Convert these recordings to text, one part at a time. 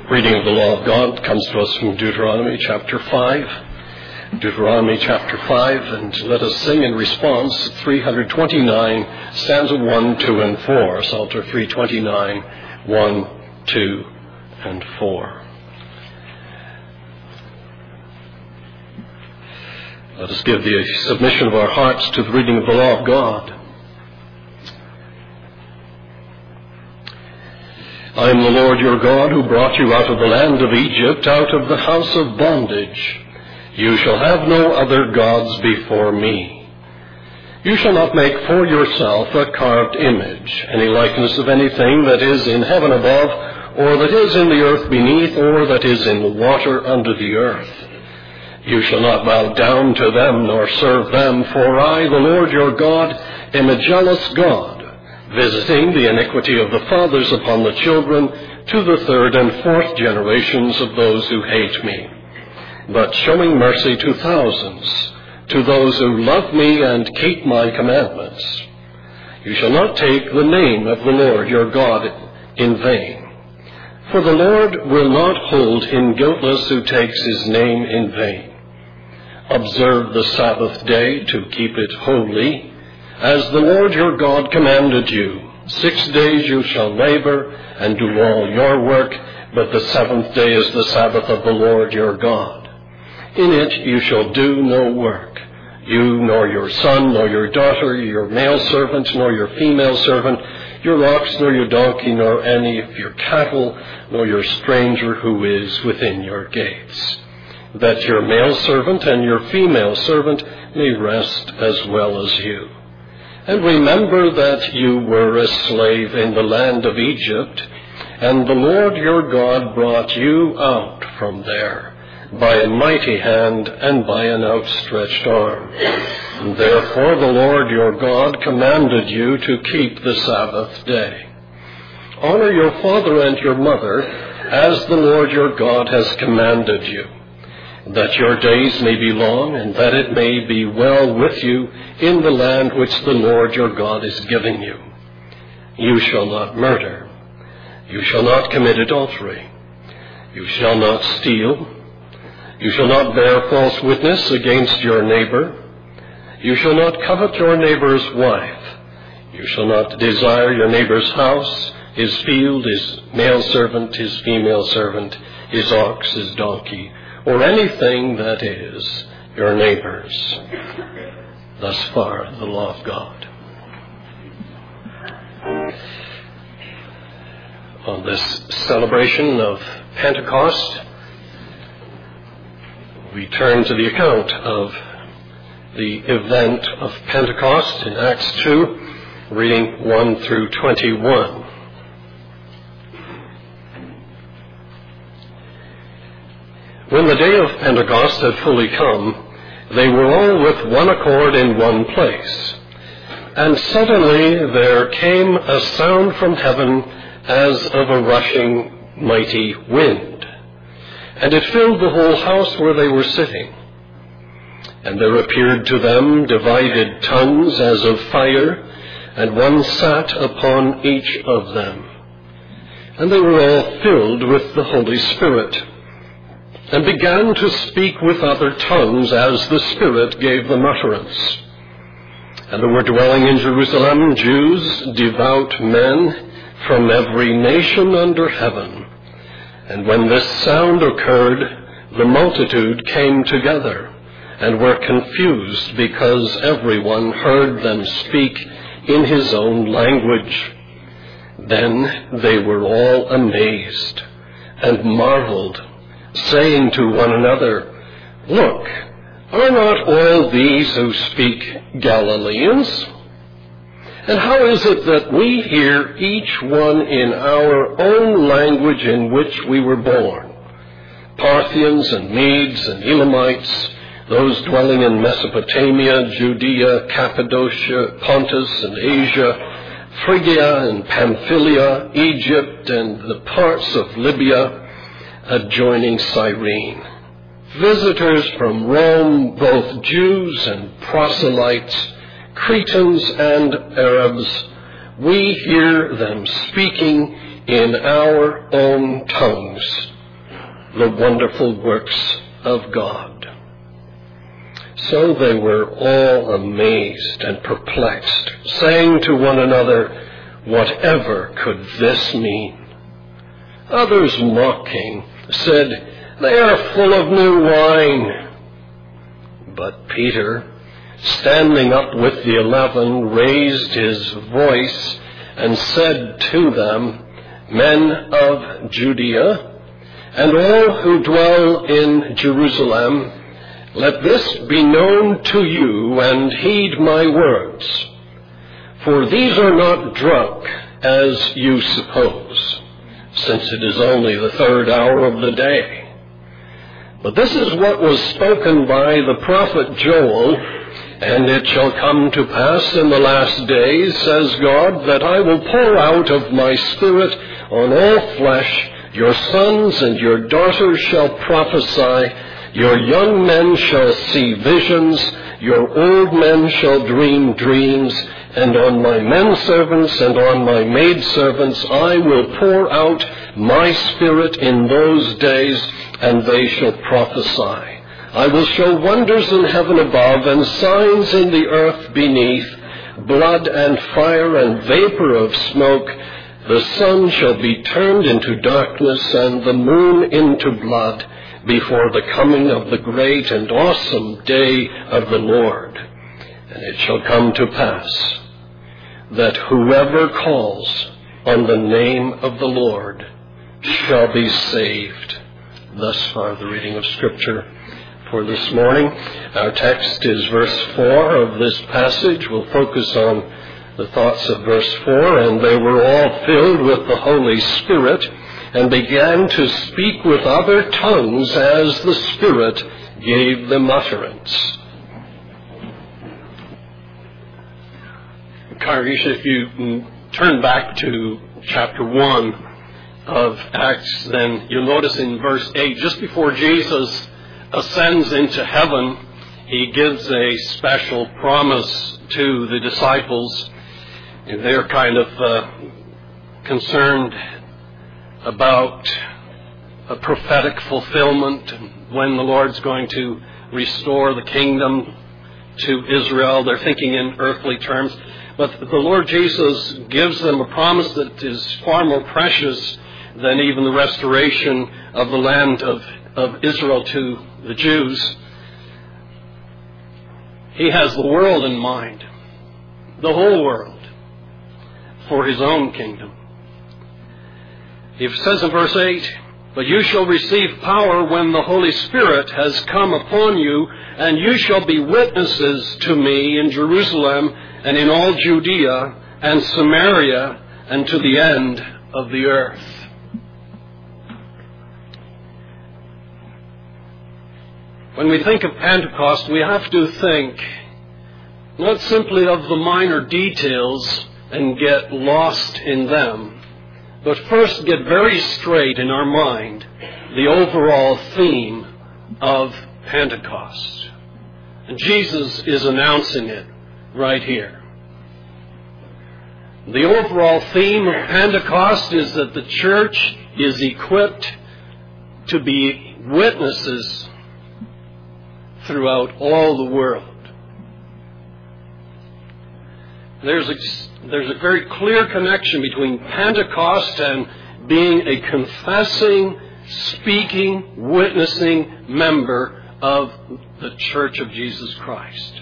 Reading of the law of God comes to us from Deuteronomy chapter 5. Deuteronomy chapter 5, and let us sing in response 329, stanza 1, 2, and 4. Psalter 329, 1, 2, and 4. Let us give the submission of our hearts to the reading of the law of God. I am the Lord your God, who brought you out of the land of Egypt, out of the house of bondage. You shall have no other gods before me. You shall not make for yourself a carved image, any likeness of anything that is in heaven above, or that is in the earth beneath, or that is in the water under the earth. You shall not bow down to them, nor serve them, for I, the Lord your God, am a jealous God, visiting the iniquity of the fathers upon the children to the third and fourth generations of those who hate me, but showing mercy to thousands, to those who love me and keep my commandments. You shall not take the name of the Lord your God in vain, for the Lord will not hold him guiltless who takes his name in vain. Observe the Sabbath day to keep it holy, as the Lord your God commanded you. 6 days you shall labor and do all your work, but the seventh day is the Sabbath of the Lord your God. In it you shall do no work, you nor your son, nor your daughter, your male servant, nor your female servant, your ox, nor your donkey, nor any of your cattle, nor your stranger who is within your gates, that your male servant and your female servant may rest as well as you. And remember that you were a slave in the land of Egypt, and the Lord your God brought you out from there by a mighty hand and by an outstretched arm. And therefore the Lord your God commanded you to keep the Sabbath day. Honor your father and your mother, as the Lord your God has commanded you, that your days may be long, and that it may be well with you in the land which the Lord your God is giving you. You shall not murder. You shall not commit adultery. You shall not steal. You shall not bear false witness against your neighbor. You shall not covet your neighbor's wife. You shall not desire your neighbor's house, his field, his male servant, his female servant, his ox, his donkey, or anything that is your neighbor's. Thus far, the law of God. On this celebration of Pentecost, we turn to the account of the event of Pentecost in Acts 2, reading 1 through 21. When the day of Pentecost had fully come, they were all with one accord in one place. And suddenly there came a sound from heaven as of a rushing mighty wind, and it filled the whole house where they were sitting. And there appeared to them divided tongues as of fire, and one sat upon each of them. And they were all filled with the Holy Spirit, and began to speak with other tongues as the Spirit gave them utterance. And there were dwelling in Jerusalem Jews, devout men from every nation under heaven. And when this sound occurred, the multitude came together, and were confused, because everyone heard them speak in his own language. Then they were all amazed, and marveled, saying to one another, Look, are not all these who speak Galileans? And how is it that we hear each one in our own language in which we were born? Parthians and Medes and Elamites, those dwelling in Mesopotamia, Judea, Cappadocia, Pontus and Asia, Phrygia and Pamphylia, Egypt and the parts of Libya adjoining Cyrene. Visitors from Rome, both Jews and proselytes, Cretans and Arabs, we hear them speaking in our own tongues the wonderful works of God. So they were all amazed and perplexed, saying to one another, "Whatever could this mean?" Others, mocking, said, "They are full of new wine." But Peter, standing up with the 11, raised his voice and said to them, "Men of Judea, and all who dwell in Jerusalem, let this be known to you, and heed my words. For these are not drunk, as you suppose, since it is only the 3rd hour of the day. But this is what was spoken by the prophet Joel, and it shall come to pass in the last days, says God, that I will pour out of my Spirit on all flesh. Your sons and your daughters shall prophesy, your young men shall see visions, your old men shall dream dreams, and on my men servants and on my maid servants I will pour out my Spirit in those days, and they shall prophesy. I will show wonders in heaven above and signs in the earth beneath, blood and fire and vapor of smoke. The sun shall be turned into darkness and the moon into blood before the coming of the great and awesome day of the Lord. And it shall come to pass that whoever calls on the name of the Lord shall be saved." Thus far the reading of Scripture for this morning. Our text is verse 4 of this passage. We'll focus on the thoughts of verse 4. "And they were all filled with the Holy Spirit and began to speak with other tongues as the Spirit gave them utterance." Congregation, if you turn back to chapter 1 of Acts, then you'll notice in verse 8, just before Jesus ascends into heaven, he gives a special promise to the disciples. They're kind of concerned about a prophetic fulfillment, when the Lord's going to restore the kingdom to Israel. They're thinking in earthly terms. But the Lord Jesus gives them a promise that is far more precious than even the restoration of the land of Israel to the Jews. He has the world in mind, the whole world, for his own kingdom. It says in verse 8, "But you shall receive power when the Holy Spirit has come upon you, and you shall be witnesses to me in Jerusalem and in all Judea and Samaria and to the end of the earth." When we think of Pentecost, we have to think not simply of the minor details and get lost in them, but first get very straight in our mind the overall theme of Pentecost. And Jesus is announcing it right here. The overall theme of Pentecost is that the church is equipped to be witnesses throughout all the world. There's a very clear connection between Pentecost and being a confessing, speaking, witnessing member of the Church of Jesus Christ.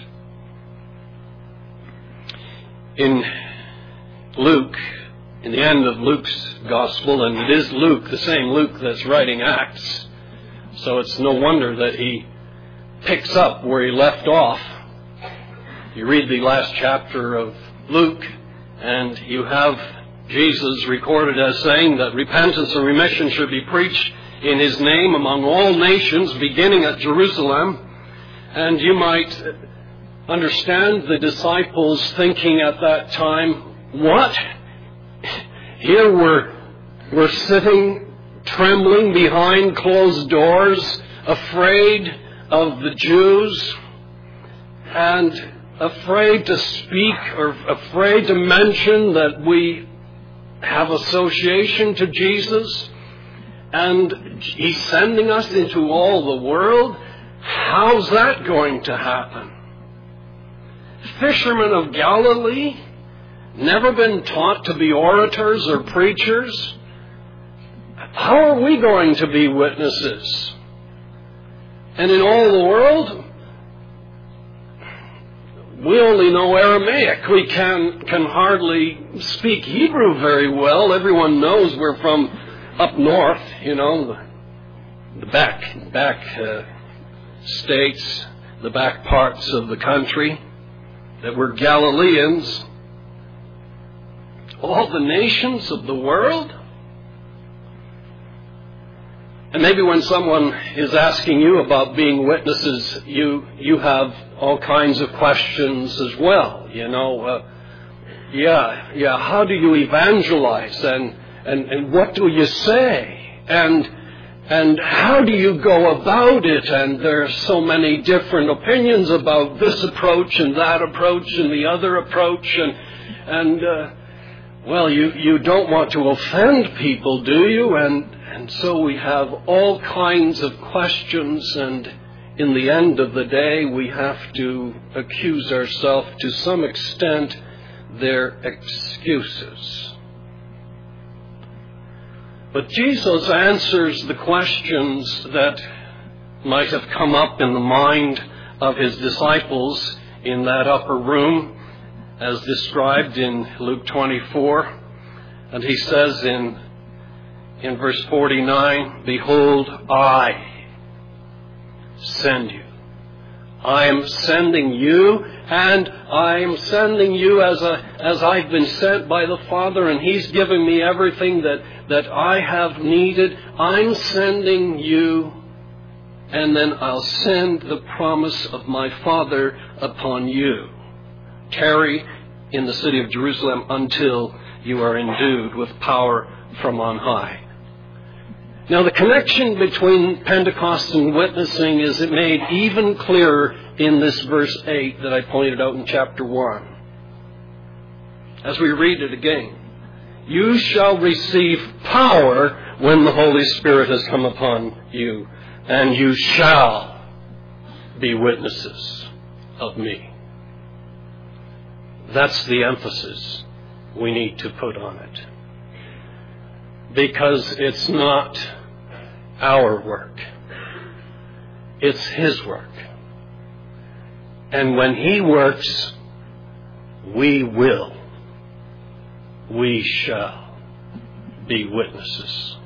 In Luke, in the end of Luke's Gospel, and it is Luke, the same Luke that's writing Acts, so it's no wonder that he picks up where he left off. You read the last chapter of Luke, and you have Jesus recorded as saying that repentance and remission should be preached in his name among all nations, beginning at Jerusalem. And you might understand the disciples thinking at that time, what? Here we're sitting, trembling behind closed doors, afraid of the Jews, and afraid to speak or afraid to mention that we have association to Jesus. And He's sending us into all the world. How's that going to happen? Fishermen of Galilee, never been taught to be orators or preachers. How are we going to be witnesses? And in all the world, we only know Aramaic. We can hardly speak Hebrew very well. Everyone knows we're from up north, the back states, the back parts of the country, that we're Galileans. All the nations of the world. And maybe when someone is asking you about being witnesses, you have all kinds of questions as well. How do you evangelize, and what do you say, and how do you go about it? And there are so many different opinions about this approach and that approach and the other approach, and you don't want to offend people, do you? And so we have all kinds of questions, and in the end of the day, we have to accuse ourselves to some extent they're excuses. But Jesus answers the questions that might have come up in the mind of His disciples in that upper room, as described in Luke 24. And He says in verse 49, "Behold, I send you." I am sending you, and I am sending you as I've been sent by the Father, and He's given me everything that I have needed. I'm sending you, and then I'll send the promise of my Father upon you. Tarry in the city of Jerusalem until you are endued with power from on high. Now, the connection between Pentecost and witnessing is made even clearer in this verse 8 that I pointed out in chapter 1. As we read it again, "You shall receive power when the Holy Spirit has come upon you, and you shall be witnesses of me." That's the emphasis we need to put on it. Because it's not our work. It's His work. And when He works, we shall be witnesses.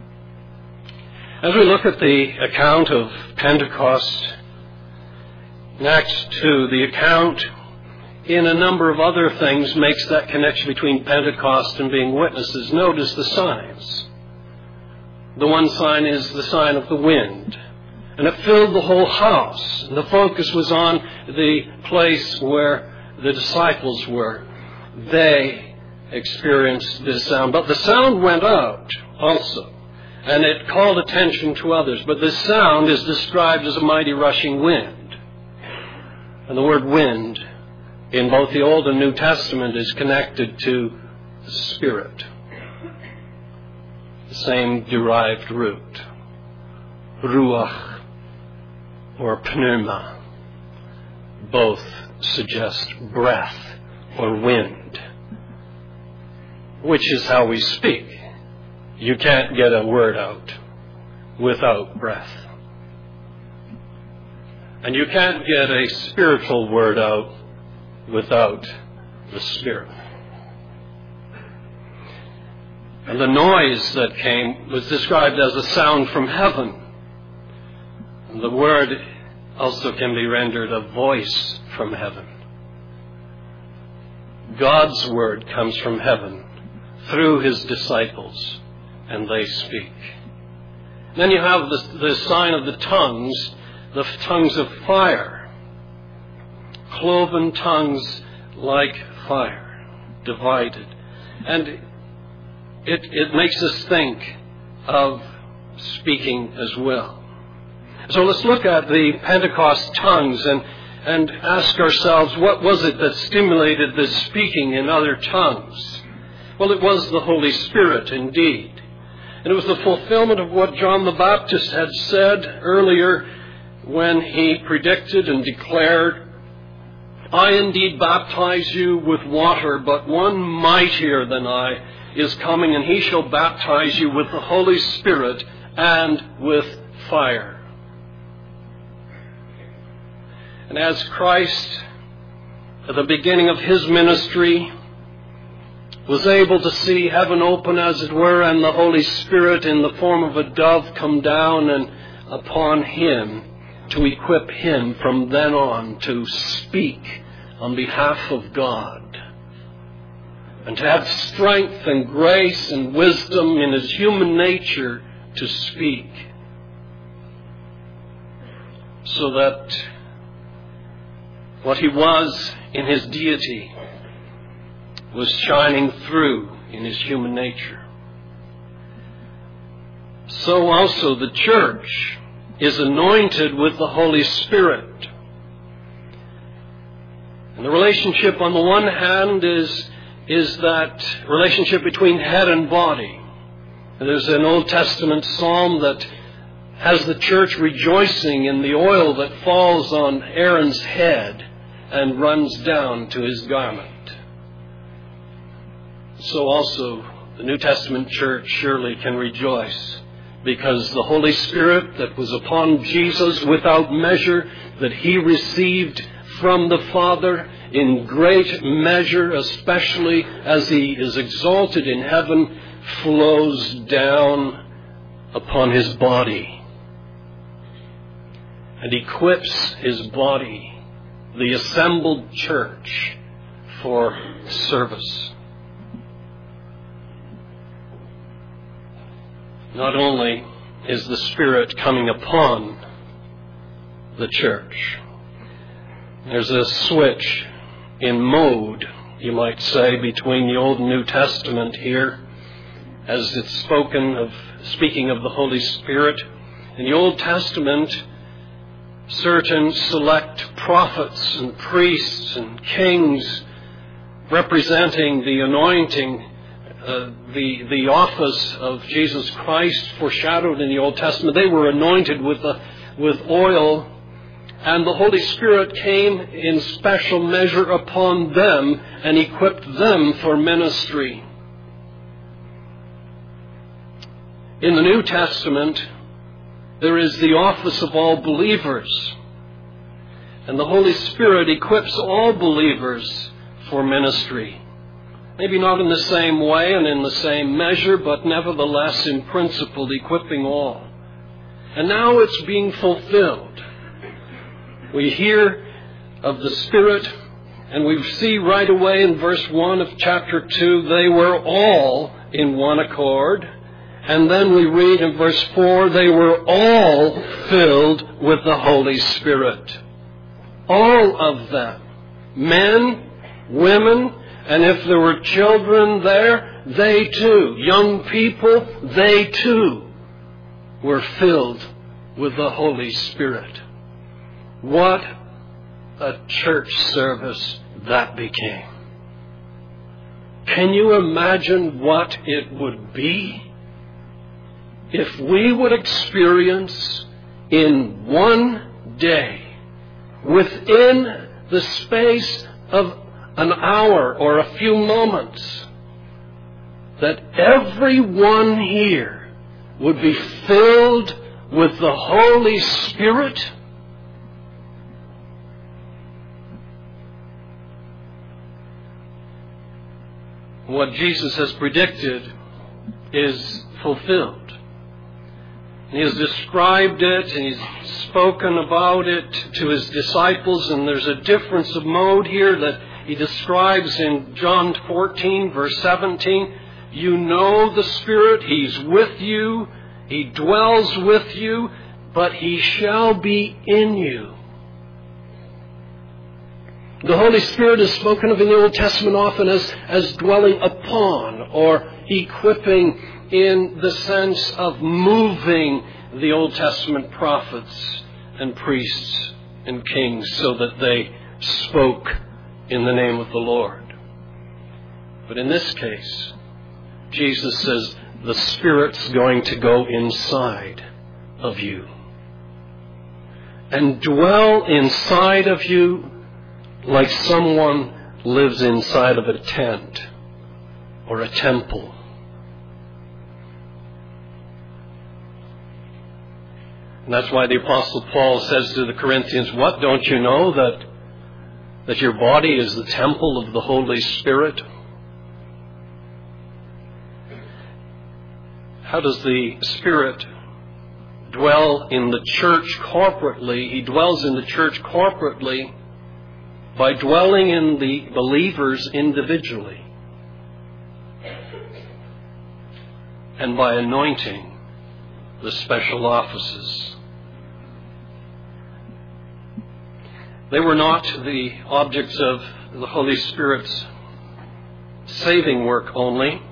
As we look at the account of Pentecost, in Acts 2, the account in a number of other things makes that connection between Pentecost and being witnesses. Notice the signs. The one sign is the sign of the wind. And it filled the whole house. And the focus was on the place where the disciples were. They experienced this sound. But the sound went out also. And it called attention to others. But this sound is described as a mighty rushing wind. And the word wind in both the Old and New Testament is connected to the Spirit. The same derived root. Ruach or pneuma. Both suggest breath or wind, which is how we speak. You can't get a word out without breath. And you can't get a spiritual word out without the Spirit. And the noise that came was described as a sound from heaven. And the word also can be rendered a voice from heaven. God's word comes from heaven through His disciples, and they speak. Then you have the sign of the tongues of fire. Cloven tongues like fire, divided. And it makes us think of speaking as well. So let's look at the Pentecost tongues and ask ourselves, what was it that stimulated this speaking in other tongues? Well, it was the Holy Spirit indeed. And it was the fulfillment of what John the Baptist had said earlier when he predicted and declared, I indeed baptize you with water, but one mightier than I is coming, and he shall baptize you with the Holy Spirit and with fire. And as Christ, at the beginning of his ministry, was able to see heaven open, as it were, and the Holy Spirit in the form of a dove come down and upon him to equip him from then on to speak on behalf of God, and to have strength and grace and wisdom in his human nature to speak, so that what he was in his deity was shining through in his human nature. So also the church is anointed with the Holy Spirit. And the relationship on the one hand is that relationship between head and body. And there's an Old Testament psalm that has the church rejoicing in the oil that falls on Aaron's head and runs down to his garment. So also the New Testament church surely can rejoice, because the Holy Spirit that was upon Jesus without measure, that he received from the Father in great measure, especially as he is exalted in heaven, flows down upon his body and equips his body, the assembled church, for service. Not only is the Spirit coming upon the church, there's a switch in mode, you might say, between the Old and New Testament here, as it's speaking of the Holy Spirit. In the Old Testament, certain select prophets and priests and kings representing the anointing, the office of Jesus Christ foreshadowed in the Old Testament, they were anointed with oil, and the Holy Spirit came in special measure upon them and equipped them for ministry. In the New Testament, there is the office of all believers, and the Holy Spirit equips all believers for ministry. Maybe not in the same way and in the same measure, but nevertheless in principle equipping all. And now it's being fulfilled. We hear of the Spirit, and we see right away in verse 1 of chapter 2, they were all in one accord. And then we read in verse 4, they were all filled with the Holy Spirit. All of them. Men, women, and if there were children there, they too. Young people, they too were filled with the Holy Spirit. What a church service that became. Can you imagine what it would be if we would experience in one day, within the space of an hour or a few moments, that everyone here would be filled with the Holy Spirit? What Jesus has predicted is fulfilled. He has described it and he's spoken about it to his disciples, and there's a difference of mode here that he describes in John 14, verse 17. You know the Spirit, he's with you, he dwells with you, but he shall be in you. The Holy Spirit is spoken of in the Old Testament often as dwelling upon or equipping, in the sense of moving the Old Testament prophets and priests and kings so that they spoke in the name of the Lord. But in this case, Jesus says, the Spirit's going to go inside of you and dwell inside of you like someone lives inside of a tent or a temple. And that's why the Apostle Paul says to the Corinthians, what, don't you know that your body is the temple of the Holy Spirit? How does the Spirit dwell in the church corporately? He dwells in the church corporately by dwelling in the believers individually and by anointing the special offices. They were not the objects of the Holy Spirit's saving work only.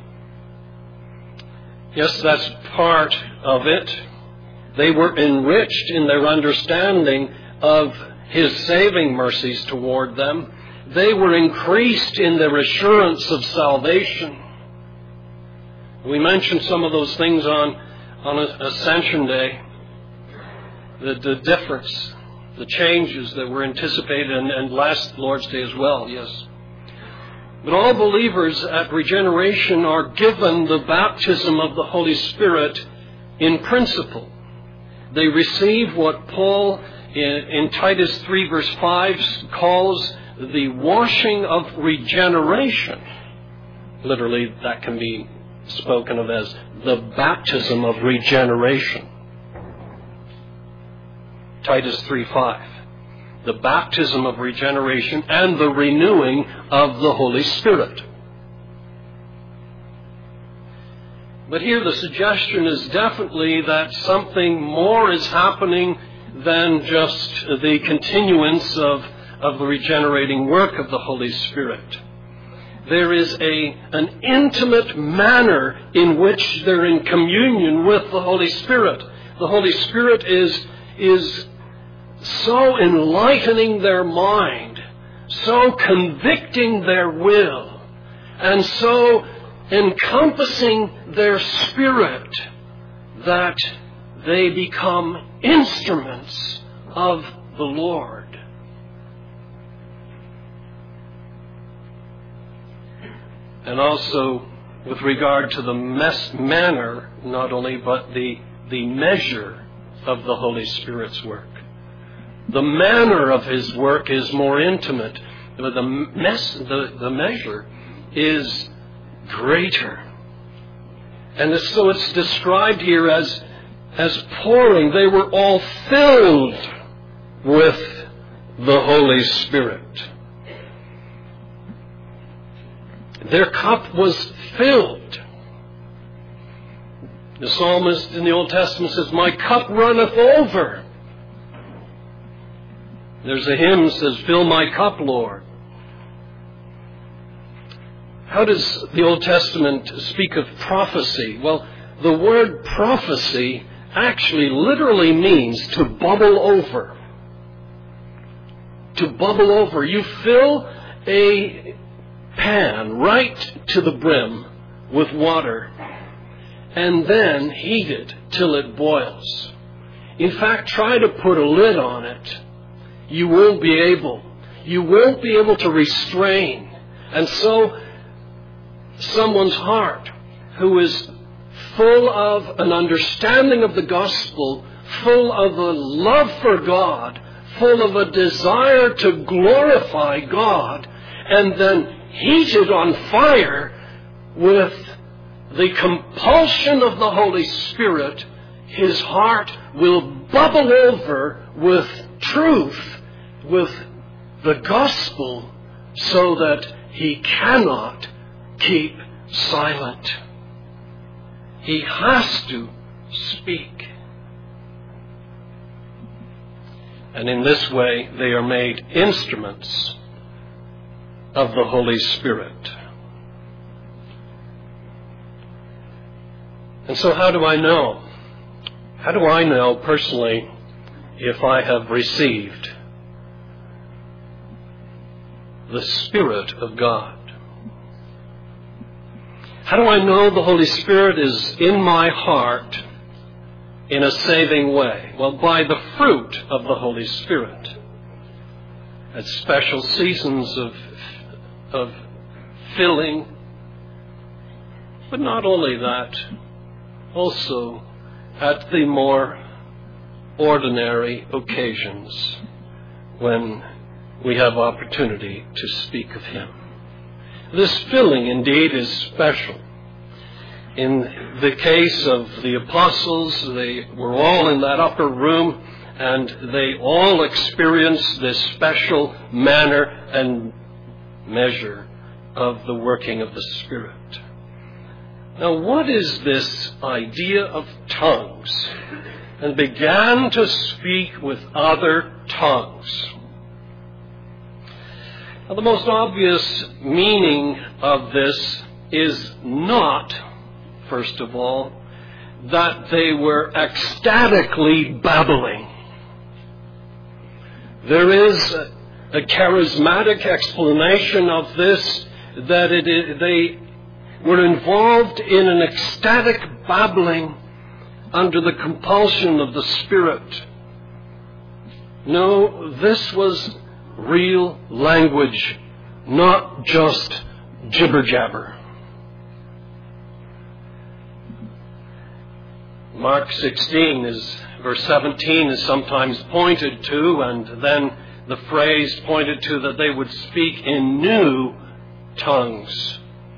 Yes, that's part of it. They were enriched in their understanding of His saving mercies toward them. They were increased in their assurance of salvation. We mentioned some of those things on Ascension Day. The difference, the changes that were anticipated, and last Lord's Day as well, yes. But all believers at regeneration are given the baptism of the Holy Spirit in principle. They receive what Paul in Titus 3 verse 5 calls the washing of regeneration. Literally, that can be spoken of as the baptism of regeneration. Titus 3:5. The baptism of regeneration and the renewing of the Holy Spirit. But here the suggestion is definitely that something more is happening than just the continuance of the regenerating work of the Holy Spirit. There is an intimate manner in which they're in communion with the Holy Spirit. The Holy Spirit is so enlightening their mind, so convicting their will, and so encompassing their spirit that they become instruments of the Lord. And also with regard to the manner, not only, but the measure of the Holy Spirit's work. The manner of His work is more intimate, but the measure is greater. And so it's described here as pouring. They were all filled with the Holy Spirit. Their cup was filled. The psalmist in the Old Testament says, "My cup runneth over." There's a hymn that says, "Fill my cup, Lord." How does the Old Testament speak of prophecy? Well, the word prophecy actually literally means to bubble over. To bubble over. You fill a pan right to the brim with water and then heat it till it boils. In fact, try to put a lid on it. You won't be able. You won't be able to restrain. And so, someone's heart who is full of an understanding of the gospel, full of a love for God, full of a desire to glorify God, and then heated on fire with the compulsion of the Holy Spirit, his heart will bubble over with truth, with the gospel, so that he cannot keep silent. He has to speak. And in this way, they are made instruments of the Holy Spirit. And so how do I know? How do I know personally if I have received the Spirit of God? How do I know the Holy Spirit is in my heart in a saving way? Well, by the fruit of the Holy Spirit. At special seasons of filling. But not only that, also at the more ordinary occasions when we have opportunity to speak of Him. This filling indeed is special. In the case of the apostles, they were all in that upper room and they all experienced this special manner and measure of the working of the Spirit. Now, what is this idea of tongues? And began to speak with other tongues. Now, the most obvious meaning of this is not, first of all, that they were ecstatically babbling. There is a charismatic explanation of this, that they were involved in an ecstatic babbling under the compulsion of the Spirit. No, this was real language, not just jibber-jabber. Mark 16 verse 17 is sometimes pointed to, and then the phrase pointed to that they would speak in new tongues.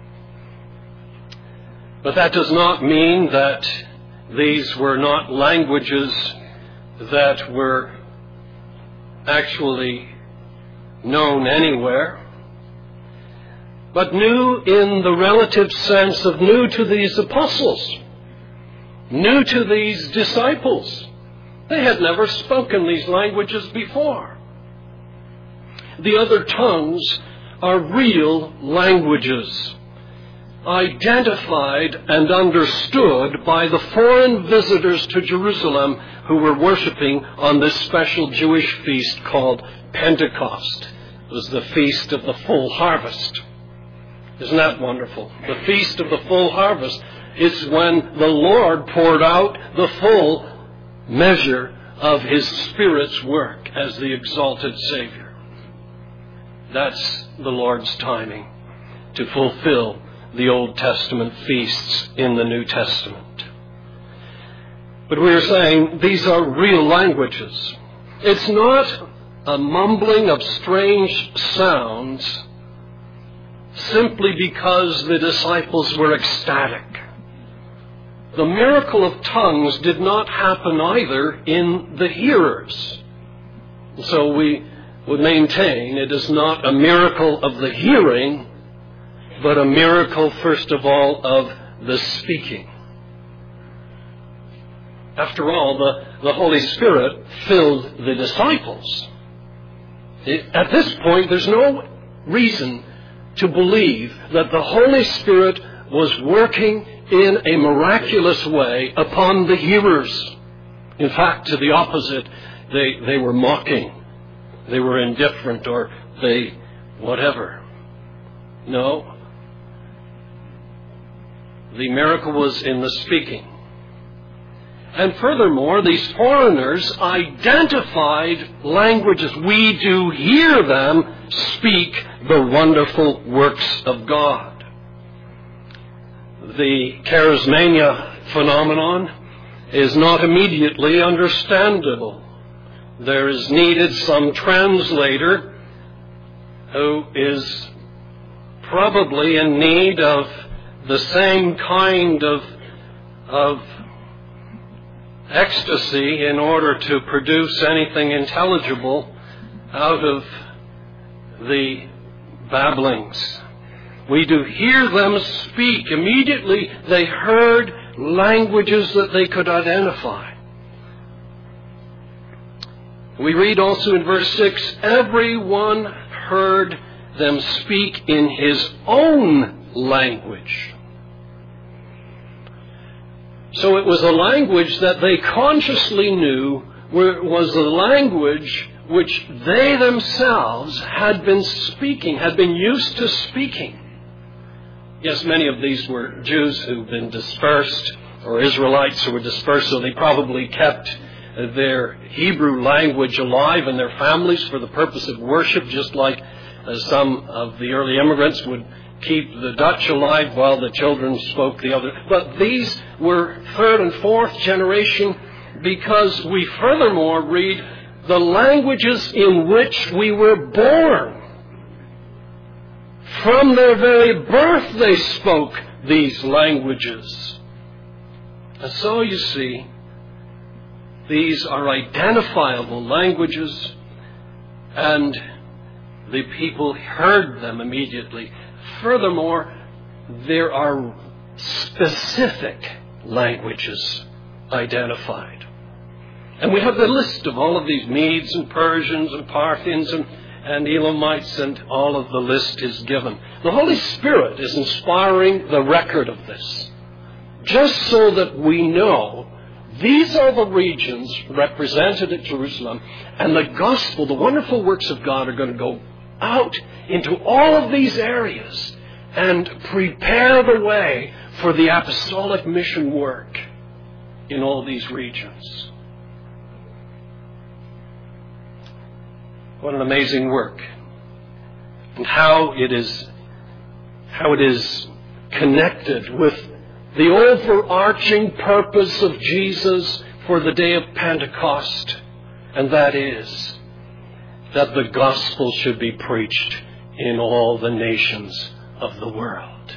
But that does not mean that these were not languages that were actually known anywhere, but new in the relative sense of new to these apostles, new to these disciples. They had never spoken these languages before. The other tongues are real languages, identified and understood by the foreign visitors to Jerusalem who were worshiping on this special Jewish feast called Pentecost. It was the feast of the full harvest. Isn't that wonderful? The feast of the full harvest is when the Lord poured out the full measure of His Spirit's work as the exalted Savior. That's the Lord's timing to fulfill the Old Testament feasts in the New Testament. But we are saying these are real languages. It's not a mumbling of strange sounds simply because the disciples were ecstatic. The miracle of tongues did not happen either in the hearers. So we would maintain it is not a miracle of the hearing, but a miracle, first of all, of the speaking. After all, the Holy Spirit filled the disciples. At this point, there's no reason to believe that the Holy Spirit was working in a miraculous way upon the hearers. In fact, to the opposite, they were mocking. They were indifferent, or they whatever. No. The miracle was in the speaking. And furthermore, these foreigners identified languages. We do hear them speak the wonderful works of God. The charismania phenomenon is not immediately understandable. There is needed some translator who is probably in need of the same kind of ecstasy in order to produce anything intelligible out of the babblings. We do hear them speak. Immediately they heard languages that they could identify. We read also in verse 6, everyone heard them speak in his own language. So it was a language that they consciously knew was a language which they themselves had been speaking, had been used to speaking. Yes, many of these were Jews who've been dispersed, or Israelites who were dispersed, so they probably kept their Hebrew language alive in their families for the purpose of worship, just like some of the early immigrants would keep the Dutch alive while the children spoke the other. But these were third and fourth generation, because we furthermore read the languages in which we were born. From their very birth they spoke these languages. And so you see, these are identifiable languages, and the people heard them immediately. Furthermore, there are specific languages identified. And we have the list of all of these Medes and Persians and Parthians and Elamites, and all of the list is given. The Holy Spirit is inspiring the record of this, just so that we know these are the regions represented at Jerusalem, and the gospel, the wonderful works of God, are going to go out into all of these areas and prepare the way for the apostolic mission work in all these regions. What an amazing work. And how it is connected with the overarching purpose of Jesus for the day of Pentecost. And that is that the gospel should be preached in all the nations of the world.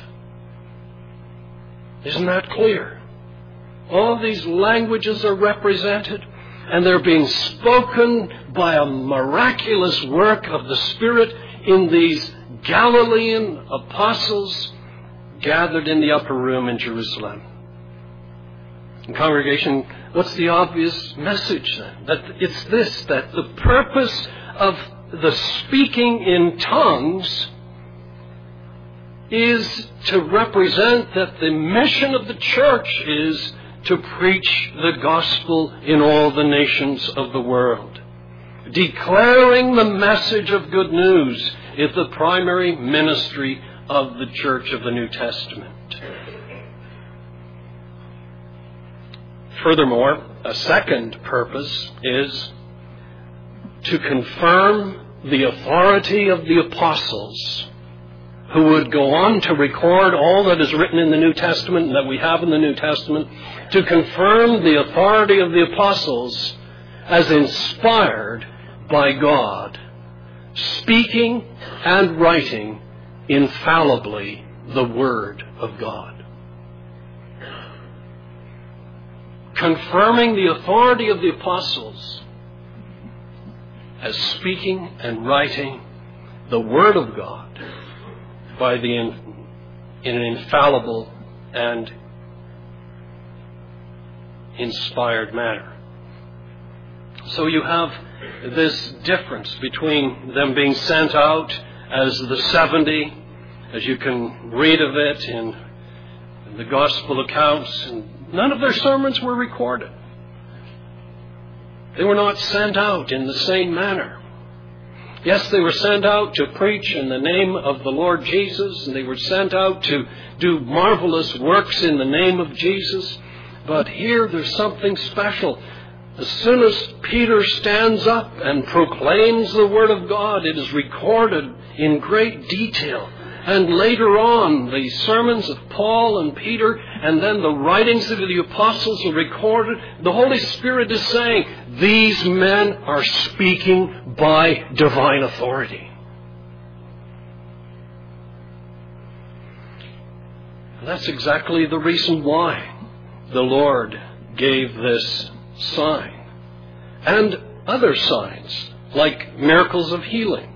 Isn't that clear? All these languages are represented, and they're being spoken by a miraculous work of the Spirit in these Galilean apostles gathered in the upper room in Jerusalem. And congregation, what's the obvious message then? That it's this, that the purpose of the speaking in tongues is to represent that the mission of the church is to preach the gospel in all the nations of the world. Declaring the message of good news is the primary ministry of the church of the New Testament. Furthermore, a second purpose is to confirm the authority of the apostles, who would go on to record all that is written in the New Testament and that we have in the New Testament, to confirm the authority of the apostles as inspired by God, speaking and writing infallibly the Word of God. Confirming the authority of the apostles as speaking and writing the Word of God in an infallible and inspired manner. So you have this difference between them being sent out as the 70, as you can read of it in the gospel accounts, and none of their sermons were recorded. They were not sent out in the same manner. Yes, they were sent out to preach in the name of the Lord Jesus, and they were sent out to do marvelous works in the name of Jesus. But here there's something special. As soon as Peter stands up and proclaims the Word of God, it is recorded in great detail. And later on, the sermons of Paul and Peter, and then the writings of the apostles are recorded. The Holy Spirit is saying, these men are speaking by divine authority. And that's exactly the reason why the Lord gave this sign. And other signs, like miracles of healing,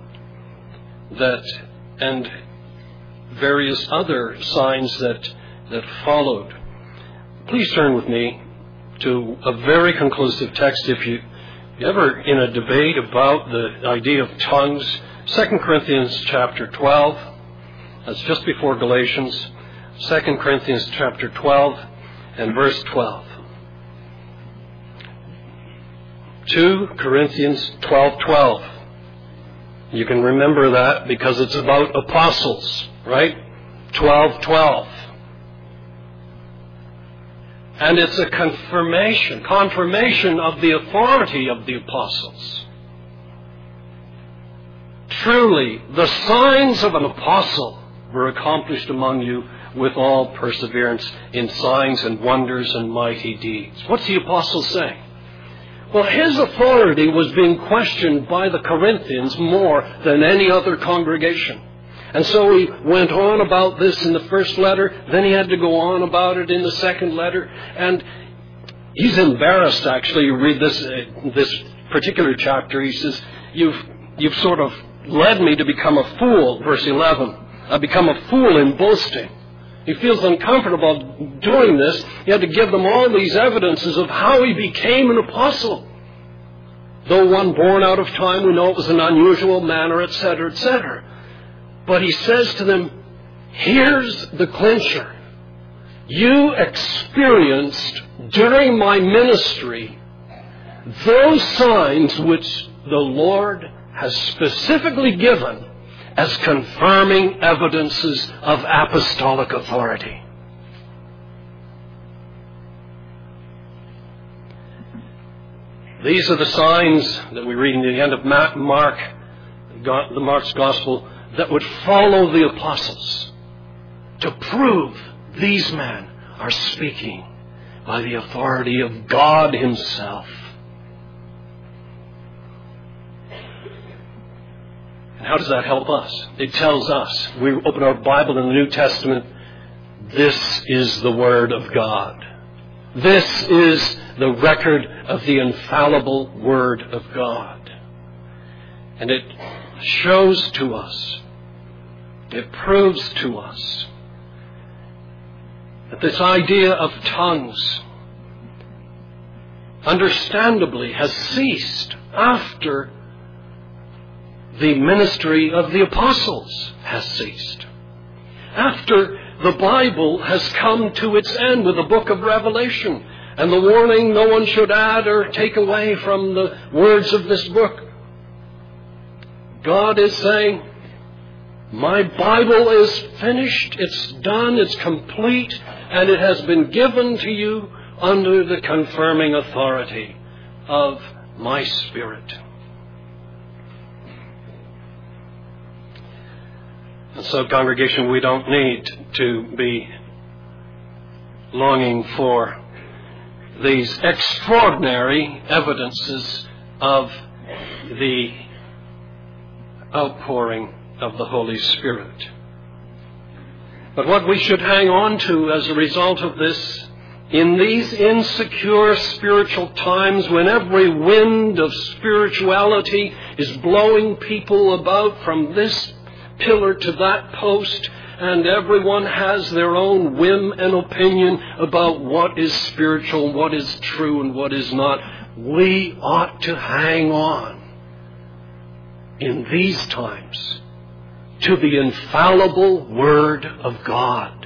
and various other signs that followed. Please turn with me to a very conclusive text. If you ever in a debate about the idea of tongues, 2 Corinthians chapter 12, that's just before Galatians, 2 Corinthians chapter 12 and verse 12. 2 Corinthians 12:12. You can remember that because it's about apostles, right? 12:12. And it's a confirmation of the authority of the apostles. Truly, the signs of an apostle were accomplished among you with all perseverance in signs and wonders and mighty deeds. What's the apostle saying? Well, his authority was being questioned by the Corinthians more than any other congregation. And so he went on about this in the first letter, then he had to go on about it in the second letter, and he's embarrassed, actually. You read this particular chapter, he says, you've sort of led me to become a fool, verse 11. I've become a fool in boasting. He feels uncomfortable doing this. He had to give them all these evidences of how he became an apostle. Though one born out of time, we know it was an unusual manner, etc., etc. But he says to them, here's the clincher. You experienced during my ministry those signs which the Lord has specifically given as confirming evidences of apostolic authority. These are the signs that we read in the end of Mark's Gospel that would follow the apostles to prove these men are speaking by the authority of God Himself. And how does that help us? It tells us, we open our Bible in the New Testament, this is the Word of God. This is the record of the infallible Word of God. And it shows to us, it proves to us that this idea of tongues understandably has ceased after the ministry of the apostles has ceased. After the Bible has come to its end with the book of Revelation and the warning no one should add or take away from the words of this book. God is saying, my Bible is finished, it's done, it's complete, and it has been given to you under the confirming authority of my Spirit. And so, congregation, we don't need to be longing for these extraordinary evidences of the outpouring of the Holy Spirit. But what we should hang on to as a result of this, in these insecure spiritual times when every wind of spirituality is blowing people about from this pillar to that post, and everyone has their own whim and opinion about what is spiritual, what is true, and what is not, we ought to hang on in these times to the infallible Word of God.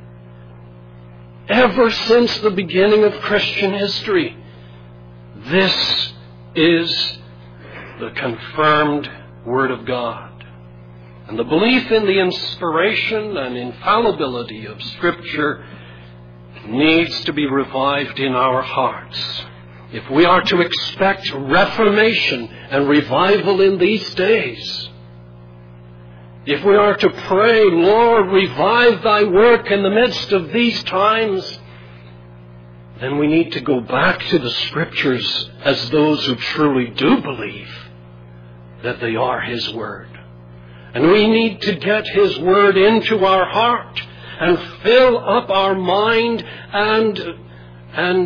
Ever since the beginning of Christian history, this is the confirmed Word of God. And the belief in the inspiration and infallibility of Scripture needs to be revived in our hearts. If we are to expect reformation and revival in these days, if we are to pray, Lord, revive thy work in the midst of these times, then we need to go back to the Scriptures as those who truly do believe that they are His Word. And we need to get His Word into our heart and fill up our mind and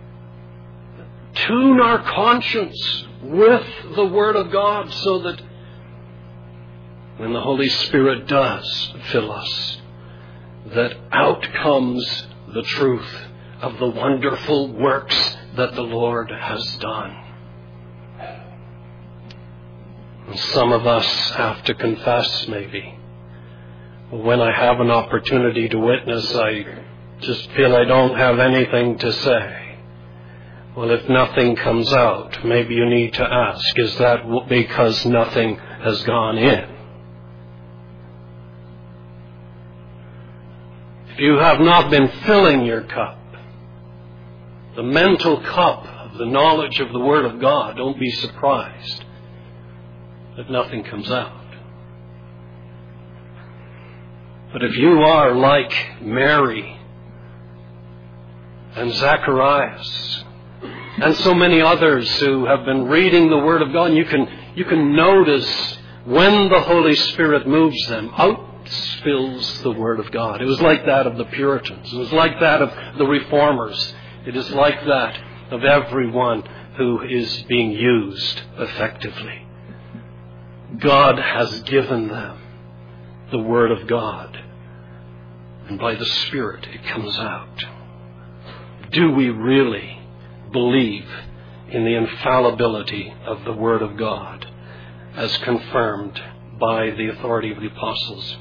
tune our conscience with the Word of God so that when the Holy Spirit does fill us, that out comes the truth of the wonderful works that the Lord has done. And some of us have to confess, maybe, when I have an opportunity to witness, I just feel I don't have anything to say. Well, if nothing comes out, maybe you need to ask, is that because nothing has gone in? if you have not been filling your cup, the mental cup of the knowledge of the Word of God, don't be surprised that nothing comes out. But if you are like Mary and Zacharias and so many others who have been reading the Word of God, and you can notice when the Holy Spirit moves them, out spills the Word of God. It was like that of the Puritans. It was like that of the Reformers. It is like that of everyone who is being used effectively. God has given them the Word of God, and by the Spirit it comes out. Do we really believe in the infallibility of the Word of God as confirmed by the authority of the apostles?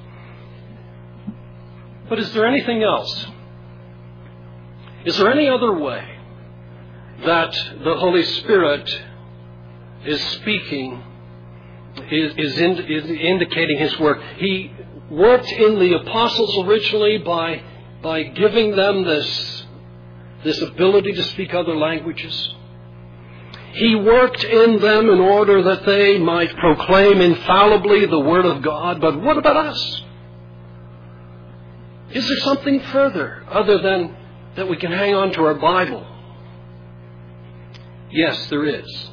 But is there anything else? Is there any other way that the Holy Spirit is speaking, is indicating His work? He worked in the apostles originally by giving them this ability to speak other languages. He worked in them in order that they might proclaim infallibly the Word of God. But what about us? Is there something further other than that we can hang on to our Bible? Yes, there is.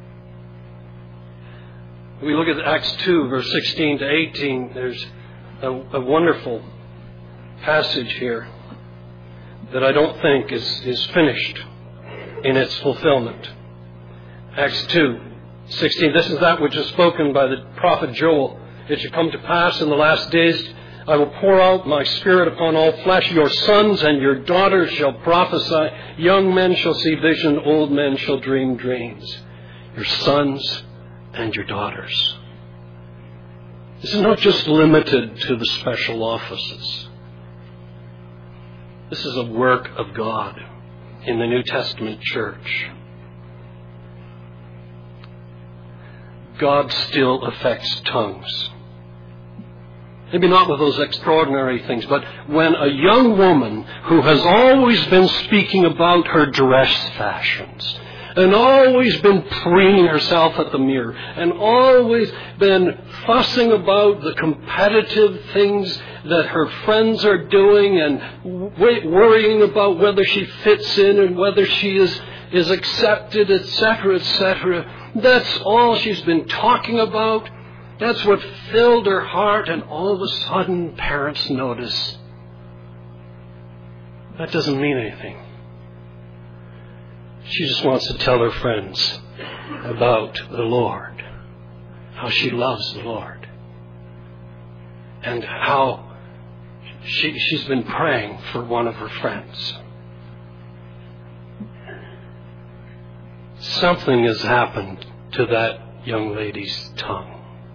We look at Acts 2, verse 16 to 18. There's a wonderful passage here that I don't think is finished in its fulfillment. Acts 2, 16. This is that which is spoken by the prophet Joel. It shall come to pass in the last days, I will pour out my Spirit upon all flesh. Your sons and your daughters shall prophesy. Young men shall see vision. Old men shall dream dreams. Your sons and your daughters. This is not just limited to the special offices. This is a work of God in the New Testament church. God still affects tongues. Maybe not with those extraordinary things, but when a young woman who has always been speaking about her dress fashions and always been preening herself at the mirror and always been fussing about the competitive things that her friends are doing and worrying about whether she fits in and whether she is accepted, etc., etc., that's all she's been talking about. That's what filled her heart, and all of a sudden parents notice that doesn't mean anything. She just wants to tell her friends about the Lord, how she loves the Lord, and how she's been praying for one of her friends. Something has happened to that young lady's tongue.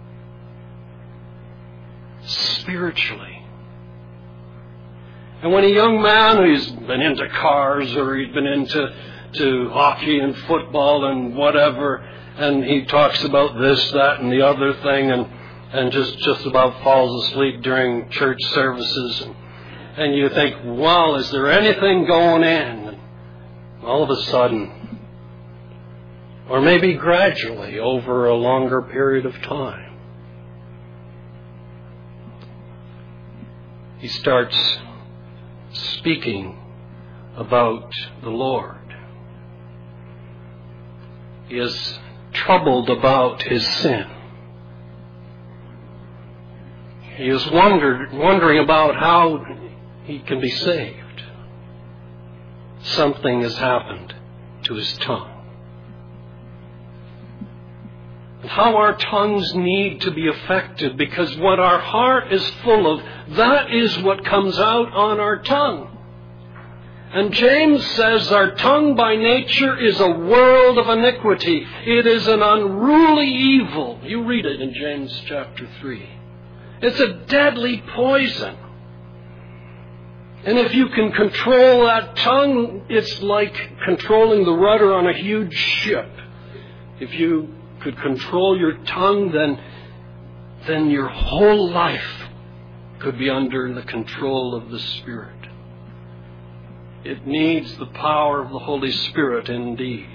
Spiritually. And when a young man who's been into cars or he's been into hockey and football and whatever, and he talks about this, that, and the other thing, and just about falls asleep during church services, and you think, well, is there anything going in? And all of a sudden, or maybe gradually over a longer period of time, he starts speaking about the Lord. He is troubled about his sin. He is wondering about how he can be saved. Something has happened to his tongue. And how our tongues need to be affected, because what our heart is full of, that is what comes out on our tongue. And James says our tongue by nature is a world of iniquity. It is an unruly evil. You read it in James chapter 3. It's a deadly poison. And if you can control that tongue, it's like controlling the rudder on a huge ship. If you could control your tongue, then your whole life could be under the control of the Spirit. It needs the power of the Holy Spirit indeed.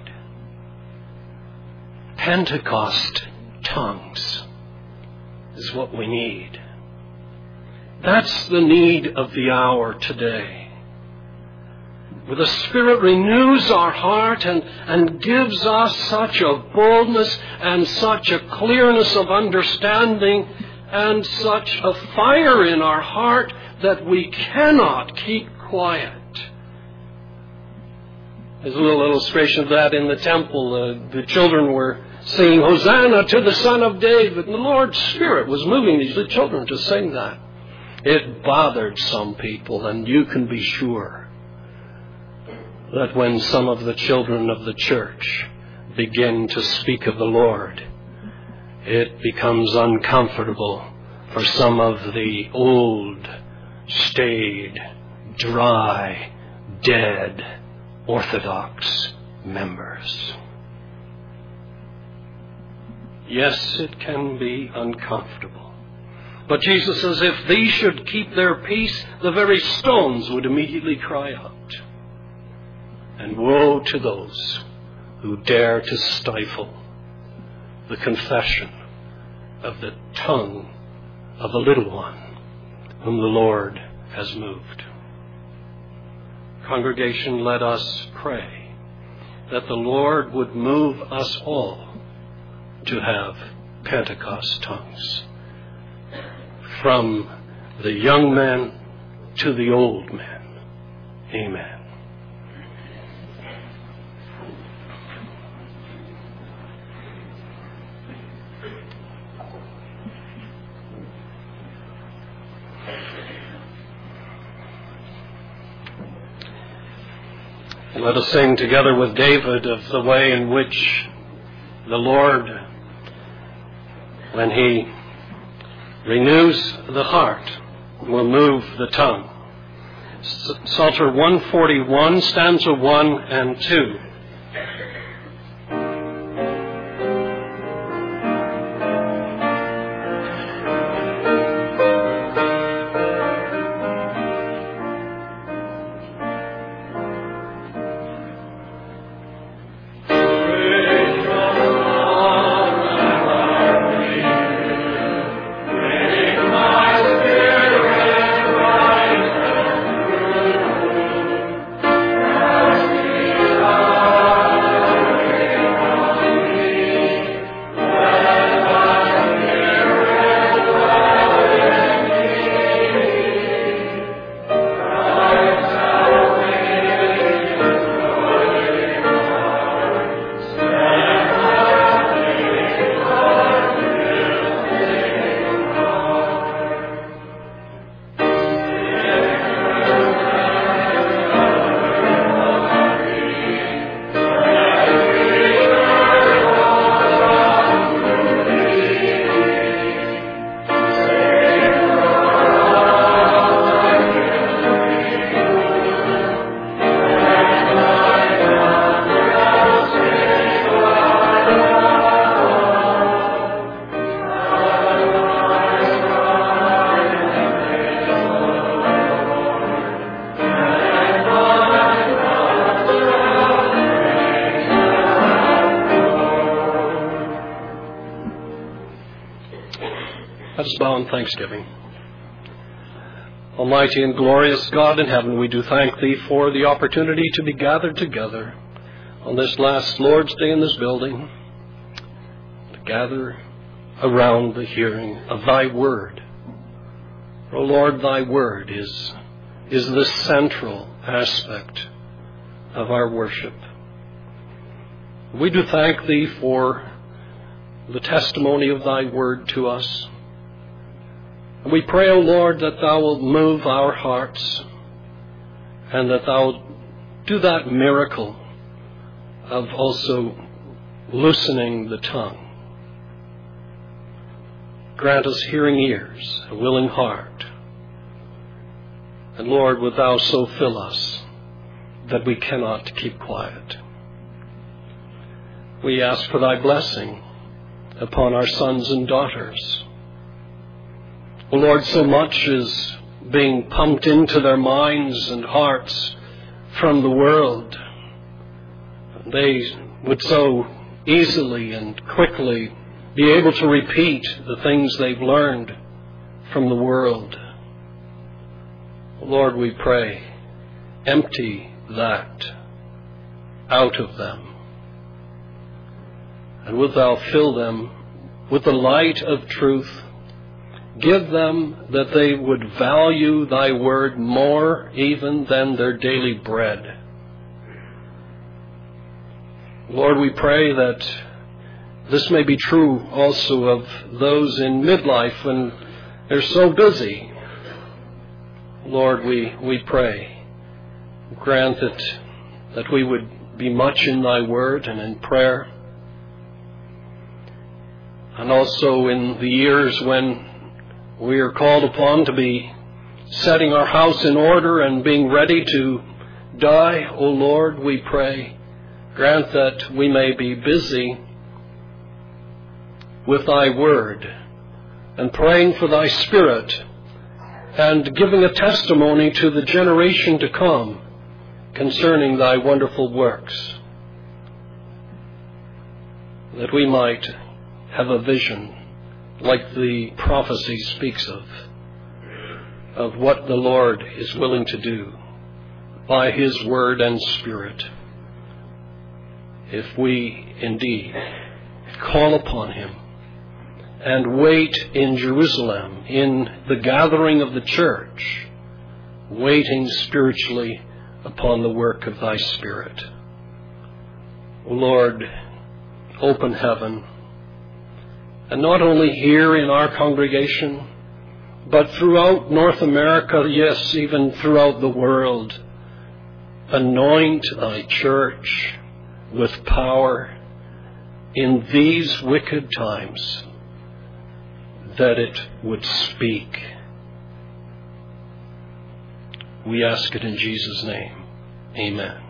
Pentecost tongues is what we need. That's the need of the hour today. Where the Spirit renews our heart and gives us such a boldness and such a clearness of understanding and such a fire in our heart that we cannot keep quiet. There's a little illustration of that in the temple. The children were singing, "Hosanna to the Son of David." And the Lord's Spirit was moving these children to sing that. It bothered some people, and you can be sure that when some of the children of the church begin to speak of the Lord, it becomes uncomfortable for some of the old, staid, dry, dead Orthodox members. Yes, it can be uncomfortable. But Jesus says if these should keep their peace, the very stones would immediately cry out. And woe to those who dare to stifle the confession of the tongue of a little one whom the Lord has moved. Congregation, let us pray that the Lord would move us all to have Pentecost tongues. From the young men to the old men. Amen. Let us sing together with David of the way in which the Lord, when He renews the heart, will move the tongue. Psalter 141, stanza 1 and 2. Let us bow in thanksgiving. Almighty and glorious God in heaven, we do thank Thee for the opportunity to be gathered together on this last Lord's Day in this building, to gather around the hearing of Thy Word. O Lord, Thy Word is the central aspect of our worship. We do thank Thee for the testimony of Thy Word to us. And we pray, O Lord, that Thou wilt move our hearts and that Thou wilt do that miracle of also loosening the tongue. Grant us hearing ears, a willing heart. And Lord, wilt Thou so fill us that we cannot keep quiet. We ask for Thy blessing upon our sons and daughters. O Lord, so much is being pumped into their minds and hearts from the world. They would so easily and quickly be able to repeat the things they've learned from the world. Lord, we pray, empty that out of them. And wilt thou fill them with the light of truth. Give them that they would value thy word more even than their daily bread. Lord, we pray that this may be true also of those in midlife when they're so busy. Lord, we pray, grant that we would be much in thy word and in prayer. And also in the years when we are called upon to be setting our house in order and being ready to die, O Lord, we pray, grant that we may be busy with thy word and praying for thy Spirit and giving a testimony to the generation to come concerning thy wonderful works, that we might have a vision like the prophecy speaks of what the Lord is willing to do by his word and Spirit, if we indeed call upon him and wait in Jerusalem, in the gathering of the church, waiting spiritually upon the work of thy Spirit. O Lord, open heaven, and not only here in our congregation, but throughout North America, yes, even throughout the world, anoint thy church with power in these wicked times, that it would speak. We ask it in Jesus' name. Amen.